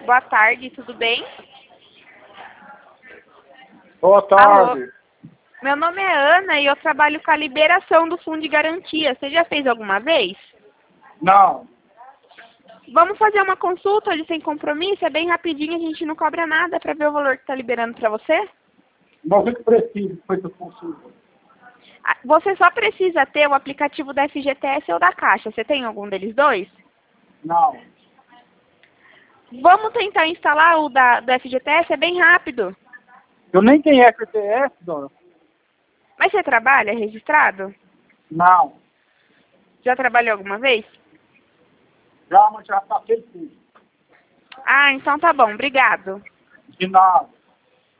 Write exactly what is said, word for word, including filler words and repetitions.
Boa tarde, tudo bem? Boa tarde. Alô? Meu nome é Ana e eu trabalho com a liberação do fundo de garantia. Você já fez alguma vez? Não. Vamos fazer uma consulta de sem compromisso? É bem rapidinho, a gente não cobra nada para ver o valor que está liberando para você. Mas o que precisa foi essa consulta? Ah, Você só precisa ter o aplicativo da F G T S ou da Caixa. Você tem algum deles dois? Não. Vamos tentar instalar o da, da F G T S? É bem rápido. Eu nem tenho F T S, dona. Mas você trabalha registrado? Não. Já trabalhou alguma vez? Já, mas já passei tudo. Ah, então tá bom. Obrigado. De nada.